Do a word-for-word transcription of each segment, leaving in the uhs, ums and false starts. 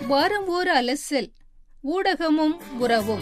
வாரம் ஓர் அலசல். ஊடகமும் உறவும்.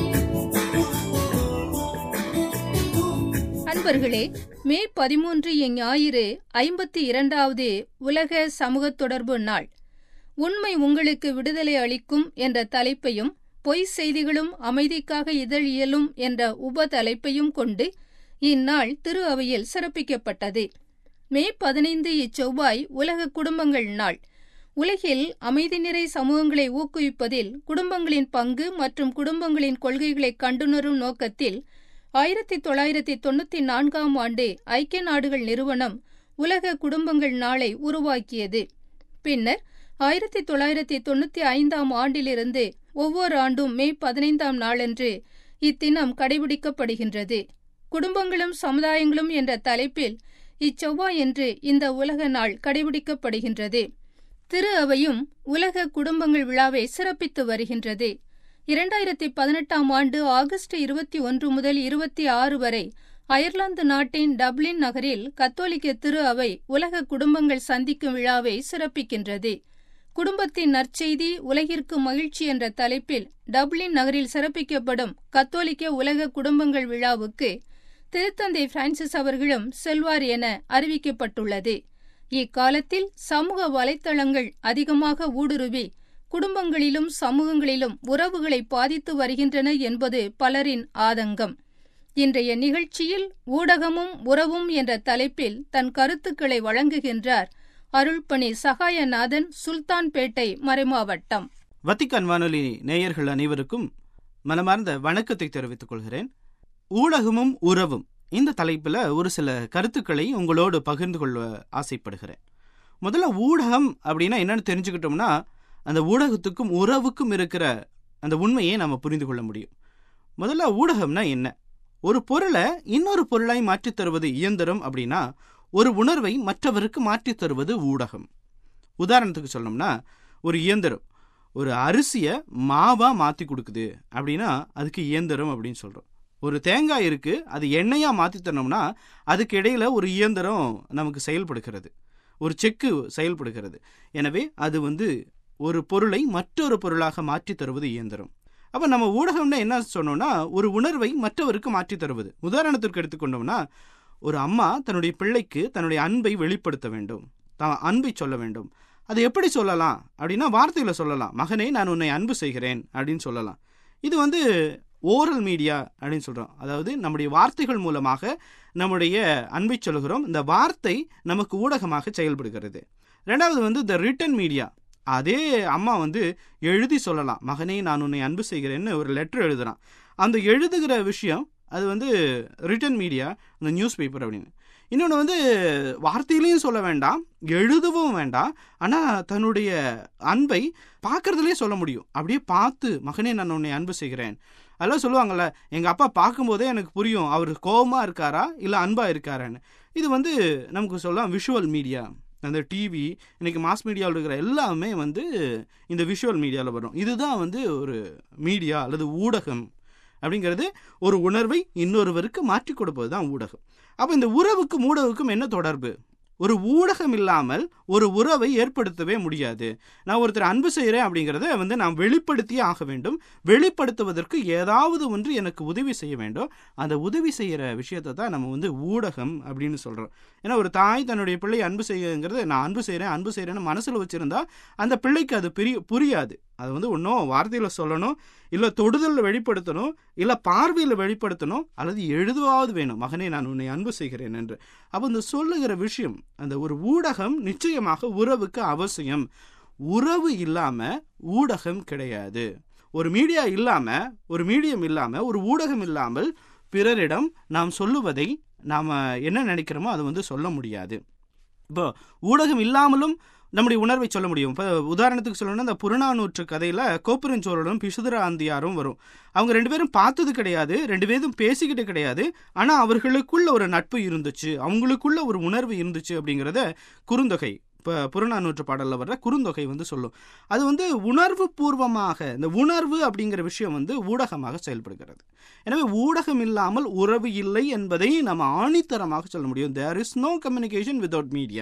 அன்பர்களே, மே பதிமூன்று ஞாயிறு ஐம்பத்தி இரண்டாவது உலக சமூக தொடர்பு நாள். உண்மை உங்களுக்கு விடுதலை அளிக்கும் என்ற தலைப்பையும் பொய் செய்திகளும் அமைதிக்காக இதழியலும் என்ற உப தலைப்பையும் கொண்டு இந்நாள் திரு அவையில் சிறப்பிக்கப்பட்டது. மே பதினைந்து இச்செவ்வாய் உலக குடும்பங்கள் நாள். உலகில் அமைதி நிறை சமூகங்களை ஊக்குவிப்பதில் குடும்பங்களின் பங்கு மற்றும் குடும்பங்களின் கொள்கைகளை கண்டுணரும் நோக்கத்தில் ஆயிரத்தி தொள்ளாயிரத்தி தொண்ணூத்தி நான்காம் ஆண்டு ஐக்கிய நாடுகள் நிறுவனம் உலக குடும்பங்கள் நாளை உருவாக்கியது. பின்னர் ஆயிரத்தி தொள்ளாயிரத்தி தொண்ணூத்தி ஐந்தாம் ஆண்டிலிருந்து ஒவ்வொரு ஆண்டும் மே பதினைந்தாம் நாளன்று இத்தினம் கடைபிடிக்கப்படுகின்றது. குடும்பங்களும் சமுதாயங்களும் என்ற தலைப்பில் இச்செவ்வாயன்று இந்த உலக நாள் கடைபிடிக்கப்படுகின்றது. திரு அவையும் உலக குடும்பங்கள் விழாவை சிறப்பித்து வருகின்றது. இரண்டாயிரத்தி பதினெட்டாம் ஆண்டு ஆகஸ்ட் இருபத்தி ஒன்று முதல் இருபத்தி ஆறு வரை அயர்லாந்து நாட்டின் டப்ளின் நகரில் கத்தோலிக்க திரு அவை உலக குடும்பங்கள் சந்திக்கும் விழாவை சிறப்பிக்கின்றது. குடும்பத்தின் நற்செய்தி உலகிற்கு மகிழ்ச்சி என்ற தலைப்பில் டப்ளின் நகரில் சிறப்பிக்கப்படும் கத்தோலிக்க உலக குடும்பங்கள் விழாவுக்கு திருத்தந்தை பிரான்சிஸ் அவர்களும் செல்வார் என அறிவிக்கப்பட்டுள்ளது. இக்காலத்தில் சமூக வலைத்தளங்கள் அதிகமாக ஊடுருவி குடும்பங்களிலும் சமூகங்களிலும் உறவுகளை பாதித்து வருகின்றன என்பது பலரின் ஆதங்கம். இன்றைய நிகழ்ச்சியில் ஊடகமும் உறவும் என்ற தலைப்பில் தன் கருத்துக்களை வழங்குகின்றார் அருள்பணி சகாயநாதன், சுல்தான்பேட்டை மறைமாவட்டம். வத்திக்கான் வானொலி நேயர்கள் அனைவருக்கும் மனமார்ந்த வணக்கத்தை தெரிவித்துக் கொள்கிறேன். ஊடகமும் உறவும் இந்த தலைப்புல ஒரு சில கருத்துக்களை உங்களோடு பகிர்ந்து கொள்ள ஆசைப்படுகிறேன். முதல்ல ஊடகம் அப்படின்னா என்னன்னு தெரிஞ்சுக்கிட்டோம்னா அந்த ஊடகத்துக்கும் உறவுக்கும் இருக்கிற அந்த உண்மையை நம்ம புரிந்து கொள்ள முடியும். முதல்ல ஊடகம்னா என்ன? ஒரு பொருளை இன்னொரு பொருளாய் மாற்றித் தருவது இயந்திரம் அப்படின்னா ஒரு உணர்வை மற்றவருக்கு மாற்றித் தருவது ஊடகம். உதாரணத்துக்கு சொல்லணும்னா ஒரு இயந்திரம் ஒரு அரிசியை மாவா மாற்றி கொடுக்குது அப்படின்னா அதுக்கு இயந்திரம் அப்படின்னு சொல்கிறோம். ஒரு தேங்காய் இருக்கு, அது எண்ணெயா மாற்றி தரணும்னா அதுக்கு இடையில ஒரு இயந்திரம் நமக்கு செயல்படுகிறது, ஒரு செக்கு செயல்படுகிறது. எனவே அது வந்து ஒரு பொருளை மற்றொரு பொருளாக மாற்றி தருவது இயந்திரம். அப்ப நம்ம ஊடகம்னா என்ன சொன்னோம்னா ஒரு உணர்வை மற்றவருக்கு மாற்றி தருவது. உதாரணத்திற்கு எடுத்துக்கொண்டோம்னா ஒரு அம்மா தன்னுடைய பிள்ளைக்கு தன்னுடைய அன்பை வெளிப்படுத்த வேண்டும், தான் அன்பை சொல்ல வேண்டும். அது எப்படி சொல்லலாம் அப்படின்னா வார்த்தையில சொல்லலாம். மகனே, நான் உன்னை அன்பு செய்கிறேன் அப்படின்னு சொல்லலாம். இது வந்து ஓரல் மீடியா அப்படின்னு சொல்றோம். அதாவது நம்முடைய வார்த்தைகள் மூலமாக நம்முடைய அன்பை சொல்கிறோம். இந்த வார்த்தை நமக்கு ஊடகமாக செயல்படுகிறது. ரெண்டாவது வந்து த ரிட்டன் மீடியா. அதே அம்மா வந்து எழுதி சொல்லலாம், மகனே நான் உன்னை அன்பு செய்கிறேன்னு ஒரு லெட்டர் எழுதுறான். அந்த எழுதுகிற விஷயம் அது வந்து ரிட்டன் மீடியா, அந்த நியூஸ் பேப்பர் அப்படின்னு. இன்னொன்று வந்து வார்த்தையிலையும் சொல்ல வேண்டாம், எழுதவும் வேண்டாம், ஆனால் தன்னுடைய அன்பை பார்க்கறதுலேயே சொல்ல முடியும். அப்படியே பார்த்து மகனே நான் உன்னை அன்பு செய்கிறேன் அதெல்லாம் சொல்லுவாங்கள்ல. எங்கள் அப்பா பார்க்கும்போதே எனக்கு புரியும் அவர் கோபமாக இருக்காரா இல்லை அன்பாக இருக்காரான்னு. இது வந்து நமக்கு சொல்லலாம் விஷுவல் மீடியா. அந்த டிவி இன்னைக்கு மாஸ் மீடியாவில் இருக்கிற எல்லாமே வந்து இந்த விஷுவல் மீடியாவில் வரும். இதுதான் வந்து ஒரு மீடியா அல்லது ஊடகம் அப்படிங்கிறது. ஒரு உணர்வை இன்னொருவருக்கு மாற்றி கொடுப்பது தான் ஊடகம். அப்போ இந்த உறவுக்கும் ஊடகத்துக்கும் என்ன தொடர்பு? ஒரு ஊடகம் இல்லாமல் ஒரு உறவை ஏற்படுத்தவே முடியாது. நான் ஒருத்தர் அன்பு செய்கிறேன் அப்படிங்கிறத வந்து நான் வெளிப்படுத்தியே ஆக வேண்டும். வெளிப்படுத்துவதற்கு ஏதாவது ஒன்று எனக்கு உதவி செய்ய வேண்டும். அந்த உதவி செய்கிற விஷயத்தை தான் நம்ம வந்து ஊடகம் அப்படின்னு சொல்கிறோம். ஏன்னா ஒரு தாய் தன்னுடைய பிள்ளை அன்பு செய்யுங்கிறது நான் அன்பு செய்கிறேன் அன்பு செய்கிறேன்னு மனசில் வச்சுருந்தா அந்த பிள்ளைக்கு அது பெரிய புரியாது. அது வந்து ஒன்றும் வார்த்தையில் சொல்லணும், இல்லை தொடுதலில் வெளிப்படுத்தணும், இல்லை பார்வையில் வெளிப்படுத்தணும், அல்லது எழுதுவாவது வேணும், மகனே நான் உன்னை அன்பு செய்கிறேன் என்று. அப்போ இந்த சொல்லுகிற விஷயம் அந்த ஒரு ஊடகம் நிச்சயமாக உறவுக்கு அவசியம். உறவு இல்லாமல் ஊடகம் கிடையாது. ஒரு மீடியா இல்லாமல், ஒரு மீடியம் இல்லாமல், ஒரு ஊடகம் இல்லாமல் பிறரிடம் நாம் சொல்லுவதை நாம் என்ன நினைக்கிறோமோ அதை வந்து சொல்ல முடியாது. இப்போ ஊடகம் இல்லாமலும் நம்முடைய உணர்வை சொல்ல முடியும். இப்போ உதாரணத்துக்கு சொல்லணும்னா இந்த புறநானூற்று கதையில் கோப்பெருஞ்சோழரும் பிசுதராந்தியாரும் வரும். அவங்க ரெண்டு பேரும் பார்த்தது கிடையாது, ரெண்டு பேரும் பேசிக்கிட்டு கிடையாது, ஆனால் அவர்களுக்குள்ள ஒரு நட்பு இருந்துச்சு, அவங்களுக்குள்ள ஒரு உணர்வு இருந்துச்சு அப்படிங்கிறத குறுந்தொகை, இப்போ புறநானூற்று பாடலில் வர்ற குறுந்தொகை வந்து சொல்லும். அது வந்து உணர்வு பூர்வமாக இந்த உணர்வு அப்படிங்கிற விஷயம் வந்து ஊடகமாக செயல்படுகிறது. எனவே ஊடகம் இல்லாமல் உறவு இல்லை என்பதை நம்ம ஆணித்தரமாக சொல்ல முடியும். There is no communication without media.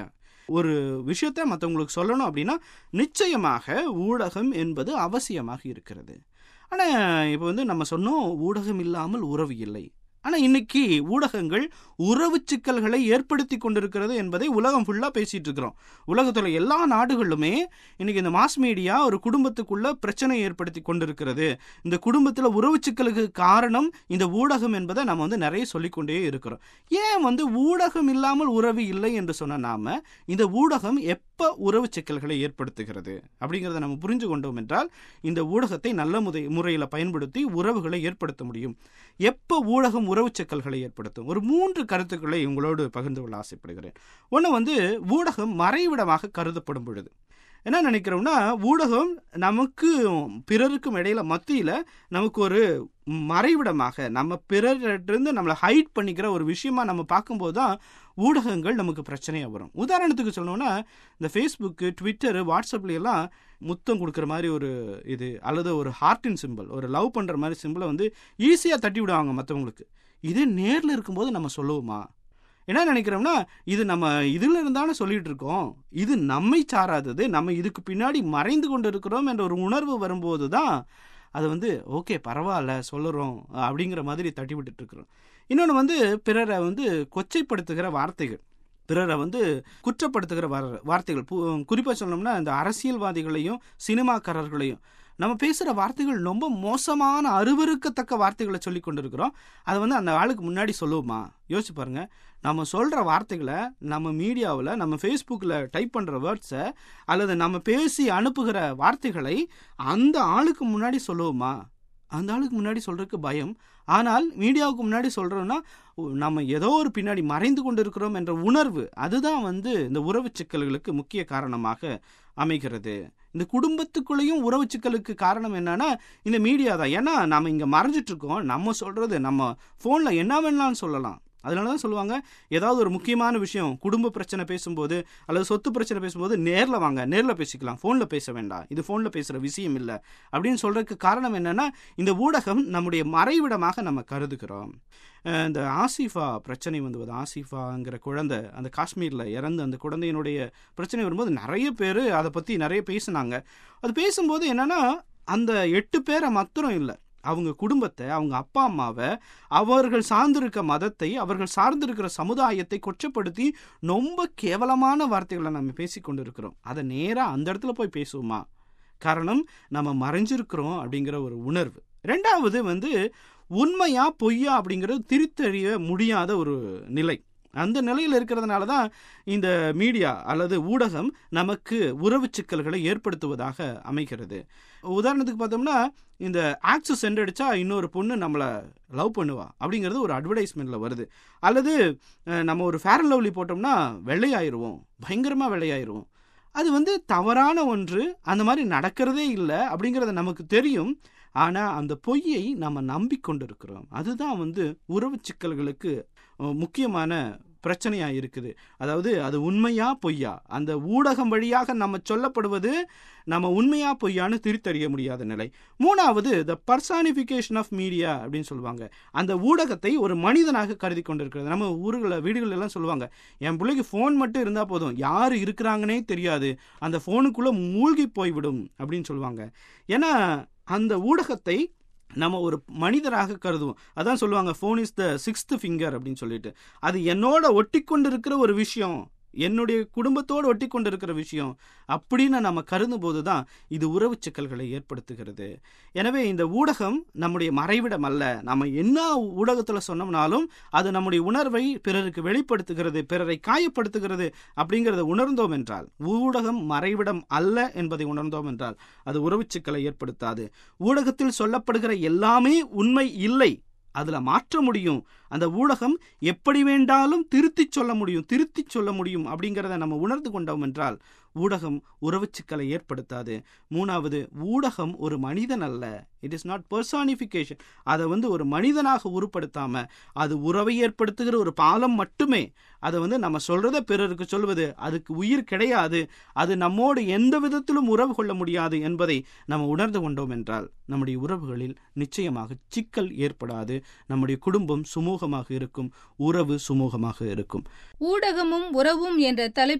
ஒரு விஷயத்த மற்றவங்களுக்கு சொல்லணும் அப்படின்னா நிச்சயமாக ஊடகம் என்பது அவசியமாக இருக்கிறது. ஆனால் இப்போ வந்து நம்ம சொன்னோம் ஊடகம் இல்லாமல் உறவு இல்லை. ஆனால் இன்னைக்கு ஊடகங்கள் உறவு சிக்கல்களை ஏற்படுத்தி கொண்டிருக்கிறது என்பதை உலகம் ஃபுல்லாக பேசிட்டு இருக்கிறோம். உலகத்தில் எல்லா நாடுகளிலுமே இன்னைக்கு இந்த மாஸ் மீடியா ஒரு குடும்பத்துக்குள்ள பிரச்சனை ஏற்படுத்தி கொண்டிருக்கிறது. இந்த குடும்பத்தில் உறவு சிக்கலுக்கு காரணம் இந்த ஊடகம் என்பதை நம்ம வந்து நிறைய சொல்லிக்கொண்டே இருக்கிறோம். ஏன் வந்து ஊடகம் இல்லாமல் உறவு இல்லை என்று சொன்ன நாம இந்த ஊடகம் எப்போ உறவு சிக்கல்களை ஏற்படுத்துகிறது அப்படிங்கிறத நம்ம புரிஞ்சு கொண்டோம் என்றால் இந்த ஊடகத்தை நல்ல முறை முறையில் பயன்படுத்தி உறவுகளை ஏற்படுத்த முடியும். எப்போ ஊடகம் உறவு சிக்கல்களை ஏற்படுத்தும்? ஒரு மூன்று கருத்துக்களை உங்களோடு பகிர்ந்து கொள்ள ஆசைப்படுகிறேன். ஒன்று வந்து ஊடகம் மறைவிடமாக கருதப்படும் பொழுது என்ன நினைக்கிறோம்னா, ஊடகம் நமக்கு பிறருக்கும் இடையில மத்தியில் நமக்கு ஒரு மறைவிடமாக நம்ம பிறரிலிருந்து நம்மளை ஹைட் பண்ணிக்கிற ஒரு விஷயமா நம்ம பார்க்கும்போது தான் ஊடகங்கள் நமக்கு பிரச்சனையாக வரும். உதாரணத்துக்கு சொல்லணும்னா இந்த ஃபேஸ்புக்கு, ட்விட்டரு, வாட்ஸ்அப்ல எல்லாம் முத்தம் கொடுக்குற மாதிரி ஒரு இது அல்லது ஒரு ஹார்ட்டின் சிம்பிள், ஒரு லவ் பண்ணுற மாதிரி சிம்பிளை வந்து ஈஸியாக தட்டி விடுவாங்க மற்றவங்களுக்கு. இதே நேரில் இருக்கும்போது நம்ம சொல்லுவோமா? என்ன நினைக்கிறோம்னா, இது நம்ம இதில் இருந்தானே சொல்லிட்டு இருக்கோம், இது நம்மை சாராதது, நம்ம இதுக்கு பின்னாடி மறைந்து கொண்டு இருக்கிறோம் என்ற ஒரு உணர்வு வரும்போது தான் அது வந்து ஓகே பரவாயில்ல சொல்லுறோம் அப்படிங்கிற மாதிரி தட்டி விட்டுட்டு இருக்கிறோம். இன்னொன்று வந்து பிறரை வந்து கொச்சைப்படுத்துகிற வார்த்தைகள், பிறரை வந்து குற்றப்படுத்துகிற வார்த்தைகள். குறிப்பாக சொல்லணும்னா இந்த அரசியல்வாதிகளையும் சினிமாக்காரர்களையும் நம்ம பேசுகிற வார்த்தைகள் ரொம்ப மோசமான அருவருக்கத்தக்க வார்த்தைகளை சொல்லி கொண்டு இருக்கிறோம். அதை வந்து அந்த ஆளுக்கு முன்னாடி சொல்லுவோமா? யோசிச்சு பாருங்க. நம்ம சொல்கிற வார்த்தைகளை நம்ம மீடியாவில், நம்ம ஃபேஸ்புக்கில் டைப் பண்ணுற வேர்ட்ஸை அல்லது நம்ம பேசி அனுப்புகிற வார்த்தைகளை அந்த ஆளுக்கு முன்னாடி சொல்லுவோமா? அந்த ஆளுக்கு முன்னாடி சொல்கிறதுக்கு பயம். ஆனால் மீடியாவுக்கு முன்னாடி சொல்கிறோன்னா நம்ம ஏதோ ஒரு பின்னாடி மறைந்து கொண்டு இருக்கிறோம் என்ற உணர்வு, அதுதான் வந்து இந்த உறவு சிக்கல்களுக்கு முக்கிய காரணமாக அமைகிறது. இந்த குடும்பத்துக்குள்ளேயும் உறவு சிக்கலுக்கு காரணம் என்னன்னா இந்த மீடியா தான். ஏன்னா நம்ம இங்கே மறைஞ்சிட்டு இருக்கோம். நம்ம சொல்கிறது நம்ம ஃபோனில் என்ன வேணாலும் சொல்லலாம். அதனால தான் சொல்லுவாங்க, ஏதாவது ஒரு முக்கியமான விஷயம் குடும்ப பிரச்சனை பேசும்போது அல்லது சொத்து பிரச்சனை பேசும்போது நேரில் வாங்க, நேரில் பேசிக்கலாம், ஃபோனில் பேச வேண்டாம், இது ஃபோனில் பேசுகிற விஷயம் இல்லை அப்படின்னு சொல்கிறதுக்கு காரணம் என்னென்னா இந்த ஊடகம் நம்முடைய மறைவிடமாக நம்ம கருதுகிறோம். இந்த ஆசிஃபா பிரச்சனை வந்து ஆசிஃபாங்கிற குழந்தை அந்த காஷ்மீரில் இறந்து அந்த குழந்தையினுடைய பிரச்சனை வரும்போது நிறைய பேர் அதை பற்றி நிறைய பேசினாங்க. அது பேசும்போது என்னென்னா அந்த எட்டு பேரை மாத்திரம் இல்லை, அவங்க குடும்பத்தை, அவங்க அப்பா அம்மாவை, அவர்கள் சார்ந்திருக்க மதத்தை, அவர்கள் சார்ந்திருக்கிற சமுதாயத்தை கொச்சப்படுத்தி ரொம்ப கேவலமான வார்த்தைகளை நம்ம பேசி கொண்டு இருக்கிறோம். அதை நேராக அந்த இடத்துல போய் பேசுவோமா? காரணம் நம்ம மறைஞ்சிருக்கிறோம் அப்படிங்கிற ஒரு உணர்வு. ரெண்டாவது வந்து உண்மையா பொய்யா அப்படிங்கிறது திரித்தறிய முடியாத ஒரு நிலை. அந்த நிலையில் இருக்கிறதுனால தான் இந்த மீடியா அல்லது ஊடகம் நமக்கு உறவு சிக்கல்களை ஏற்படுத்துவதாக அமைகிறது. உதாரணத்துக்கு பார்த்தோம்னா இந்த ஆக்சஸ் சென்ட் அடித்தா இன்னொரு பொண்ணு நம்மளை லவ் பண்ணுவா அப்படிங்கிறது ஒரு அட்வர்டைஸ்மெண்ட்டில் வருது. அல்லது நம்ம ஒரு ஃபேர் அண்ட் லவ்லி போட்டோம்னா வெள்ளையாயிருவோம், பயங்கரமாக வெள்ளையாயிருவோம். அது வந்து தவறான ஒன்று, அந்த மாதிரி நடக்கிறதே இல்லை அப்படிங்கிறத நமக்கு தெரியும். ஆனால் அந்த பொய்யை நம்ம நம்பிக்கொண்டு இருக்கிறோம். அதுதான் வந்து உறவு சிக்கல்களுக்கு முக்கியமான பிரச்சனையாக இருக்குது. அதாவது அது உண்மையா பொய்யா, அந்த ஊடகம் வழியாக நம்ம சொல்லப்படுவது நம்ம உண்மையா பொய்யான்னு திரித்தறிய முடியாத நிலை. மூணாவது த பர்சானிஃபிகேஷன் ஆஃப் மீடியா அப்படின்னு சொல்லுவாங்க. அந்த ஊடகத்தை ஒரு மனிதனாக கருதி கொண்டிருக்கிறது. நம்ம ஊர்களில் வீடுகள் எல்லாம் சொல்லுவாங்க, என் பிள்ளைக்கு ஃபோன் மட்டும் இருந்தால் போதும், யார் இருக்கிறாங்கன்னே தெரியாது, அந்த ஃபோனுக்குள்ளே மூழ்கி போய்விடும் அப்படின்னு சொல்லுவாங்க. ஏன்னா அந்த ஊடகத்தை நம்ம ஒரு மனிதராக கருதுவோம். அதான் சொல்லுவாங்க phone is the sixth finger அப்படின்னு சொல்லிட்டு. அது என்னோட ஒட்டி கொண்டு இருக்கிற ஒரு விஷயம், என்னுடைய குடும்பத்தோடு ஒட்டி கொண்டு இருக்கிற விஷயம் அப்படின்னு நம்ம கருதும் போது தான் இது உறவு சிக்கல்களை ஏற்படுத்துகிறது. எனவே இந்த ஊடகம் நம்முடைய மறைவிடம் அல்ல. நம்ம என்ன ஊடகத்தில் சொன்னோம்னாலும் அது நம்முடைய உணர்வை பிறருக்கு வெளிப்படுத்துகிறது, பிறரை காயப்படுத்துகிறது. அப்படிங்கிறத உணர்ந்தோம் என்றால், ஊடகம் மறைவிடம் அல்ல என்பதை உணர்ந்தோம் என்றால் அது உறவு சிக்கலை ஏற்படுத்தாது. ஊடகத்தில் சொல்லப்படுகிற எல்லாமே உண்மை இல்லை, அதில் மாற்ற முடியும். அந்த ஊடகம் எப்படி வேண்டாலும் திருத்தி சொல்ல முடியும் திருத்தி சொல்ல முடியும் அப்படிங்கிறத நம்ம உணர்ந்து கொண்டோம் என்றால் ஊடகம் உறவு சிக்கலை ஏற்படுத்தாது. மூணாவது, ஊடகம் ஒரு மனிதன் அல்ல. It is not personification. அதை வந்து ஒரு மனிதனாக உருப்படுத்தாம அது உறவை ஏற்படுத்துகிற ஒரு பாலம் மட்டுமே. அதை வந்து நம்ம சொல்றத பிறருக்கு சொல்வது, அதுக்கு உயிர் கிடையாது, அது நம்மோடு எந்த விதத்திலும் உறவு கொள்ள முடியாது என்பதை நம்ம உணர்ந்து கொண்டோம் என்றால் நம்முடைய உறவுகளில் நிச்சயமாக சிக்கல் ஏற்படாது. நம்முடைய குடும்பம் சுமூகமாக இருக்கும், உறவு சுமூகமாக இருக்கும். ஊடகமும் உறவும் என்ற தலைப்பில்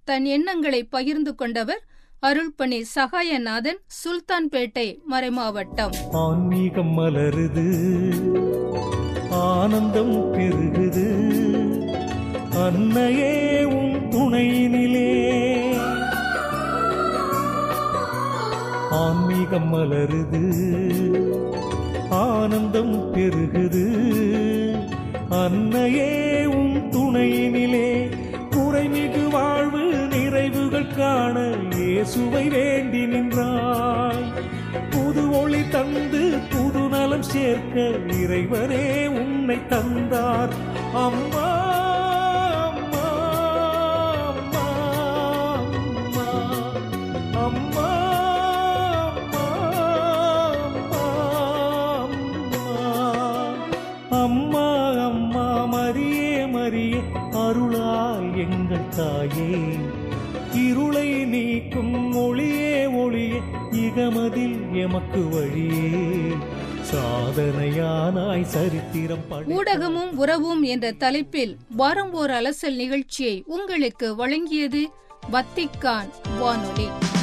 தன் எண்ணங்களை பகிர்ந்து கொண்டவர் அருள்பணி சகாயநாதன், சுல்தான்பேட்டை மறைமாவட்டம். ஆன்மீகம் மலருது, ஆனந்தம் பெருகுது, அன்னையே உன் துணையினிலே. ஆன்மீகம் மலருது, ஆனந்தம் பெருகுது, அன்னையே உன் துணையினிலே. குறைமிகு வாழ்வு நிறைவுகள் காண இயேசுவை வேண்டி நின்றாய். புது ஒளி தந்து புது நலம் சேர்க்க இறைவனே உன்னை தந்தார். அம்மா அம்மா அம்மா அம்மா அம்மா அம்மா மரியே மரியே அருளாய் எங்கள் தாயே. இருளை நீக்கும் ஒளியே ஒளியே இகமதில் எமக்கு வழியே. சாதனையானாய் சரித்திரம். ஊடகமும் உறவும் என்ற தலைப்பில் வாரம் ஓர் அலசல் நிகழ்ச்சியை உங்களுக்கு வழங்கியது வத்திக்கான் வானொலி.